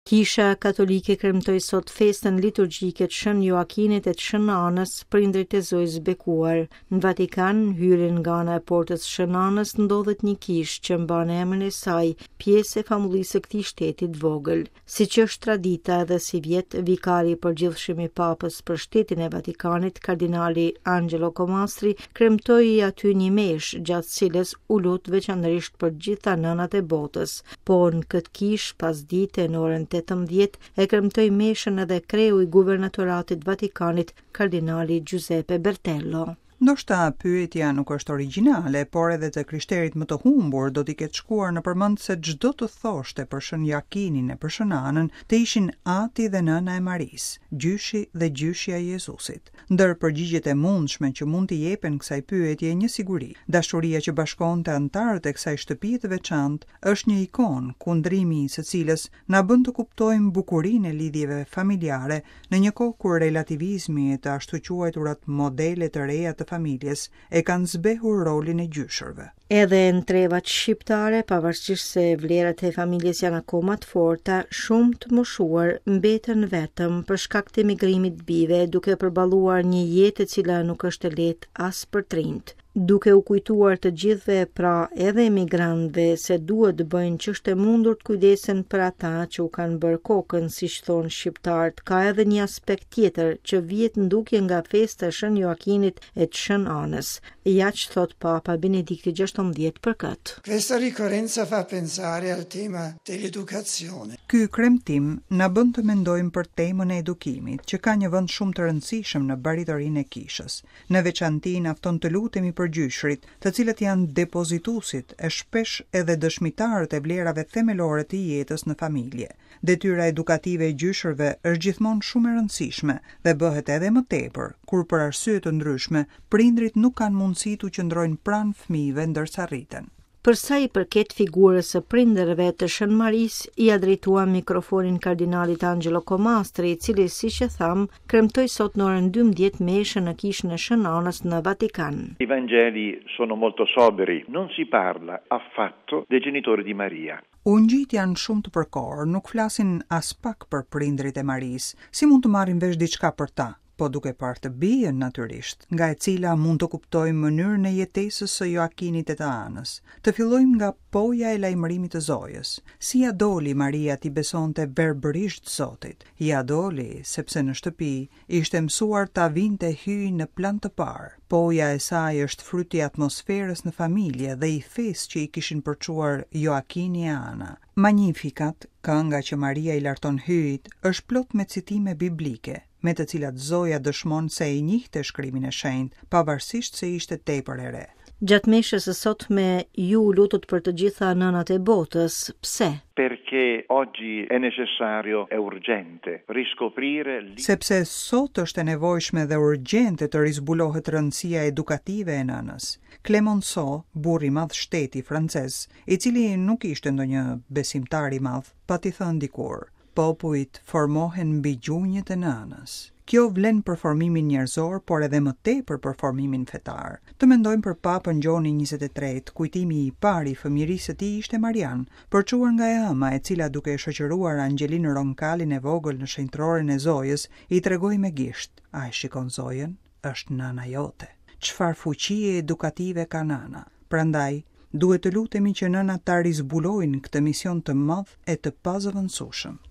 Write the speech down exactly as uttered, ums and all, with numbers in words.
Kisha Katolike kremtoi sot festën liturgjike të Shën Joakinit e të Shën Anës, prindrit e Zojës bekuar. Në Vatikan, hyrën nga ana e portës Shën Anës ndodhet një kishë që mban emrin e saj, pjesë e famullisë së këtij shteti të vogël. Siç është tradita edhe si vjet, vikari i përgjithshëm i Papës për shtetin e Vatikanit, kardinali Angelo Comastri, kremtoi aty një meshë gjatë cilës u lut veçanërisht për gjitha nënat e botës. Po në këtë kishë pas dite në orën tetëmbëdhjetë e kremtoi meshën edhe kreu i guvernatoratit Vatikanit, kardinali Giuseppe Bertello. Ndoshta pyetja nuk është origjinale, por edhe të krishterit më të humbur do t'i ketë shkuar në përmend se çdo të thoshte për Shën Joakinin e për Shën Anën të ishin ati dhe nëna e Marisë, gjyshi dhe gjyshja e Jezusit. Ndër përgjigjet e mundshme që mund t'i jepen kësaj pyetje një siguri. Dashuria që bashkonte antarët e kësaj shtëpie të veçantë është një ikon, kundrimi i së cilës na bën të kuptojmë bukurinë e lidhjeve familjare në një kohë kur relativizmi e të ashtu quajturat modele të reja të familjes e kanë zbehur rolin e gjyshërve. Edhe në trevat shqiptare, pavarësisht se vlerat e familjes janë akoma të forta, shumë të moshuar mbeten vetëm për shkak të emigrimit të bijve, duke përballuar një jetë e cila nuk është e lehtë as për trinjt. Duke u kujtuar të gjithëve, pra edhe emigrantëve, se duhet të bëjnë ç'është e mundur të kujdesen për ata që u kanë bërë kokën, siç thonë shqiptarët, ka edhe një aspekt tjetër që vjet ndukje nga festa e Shën Joakinit e të Shën Anës. Ja që thot Papa Benedikti gjashtëmbëdhjetë për këtë. Questa ricorrenza fa pensare al tema dell'educazione. Ky kremtim na bën të mendojmë për temën e edukimit, që ka një vend shumë të rëndësishëm në baritorinë e kishës. Në veçanti afton të lutemi për gjyshrit, të cilët janë depozituesit e shpesh edhe dëshmitarët e vlerave themelore të jetës në familje. Detyra edukative e gjyshërve është gjithmonë shumë e rëndësishme dhe bëhet edhe më tepër kur për arsye të ndryshme prindrit nuk kanë mundësi të qëndrojnë pranë fëmijëve ndërsa rriten. Për sa i përket figurës së prindërve të Shën Marisë, i drejtuam mikrofonin kardinalit Angelo Comastri, i cili, siç e tham, kremtoi sot në orën dymbëdhjetë meshën në kishën e Shën Anës në Vatikan. I Vangeli sono molto sobri, non si parla affatto dei genitori di Maria. Ungjit janë shumë të përkohur, nuk flasin as pak për prindrit e Marisë, si mund të marrin vesh diçka për ta, po duke parë të bien natyrisht, nga e cila mund të kuptojmë mënyrën e jetesës së Joakinit e të Anës. Të fillojmë nga poja e lajmërimit të Zojës. Si ja doli Maria t'i besonte verbërisht Zotit. Ja doli sepse në shtëpi ishte mësuar ta vinte hyj në plan të parë. Poja e saj është fryti i atmosferës në familje dhe i fesë që i kishin përçuar Joakini e Ana. Magnificat, kënga që Maria i larton hyjit, është plot me citime biblike, me të cilat Zoja dëshmon se i njihte shkrimin e shenjtë, pavarësisht se ishte tepër e re. Gjatë meshës së sotme ju lutut për të gjitha nënat e botës. Pse? Perché oggi è necessario, è urgente, riscoprire... Sepse sot është e nevojshme dhe urgjente të rizbulohet rëndësia edukative e nënës. Clemenceau, burri i madh shteti francez, i cili nuk ishte ndonjë besimtar i madh, pati thënë dikur: popujt formohen mbi gjunjët e nënës. Kjo vlen për formimin njerëzor, por edhe më tepër për formimin fetar. Të mendojmë për Papën Gjoni njëzet e tretë, kujtimi i parë i fëmijërisë së tij ishte Marian, përçuar nga ëma e cila duke e shoqëruar Angelin Ronkalin e vogël në shenjtroren e Zojës, i tregoi me gisht: "A e shikon Zojën? Është nëna jote." Çfarë fuqie edukative ka nëna. Prandaj, duhet të lutemi që nënat ta rizbulojnë këtë mision të madh e të pazëvendësueshëm.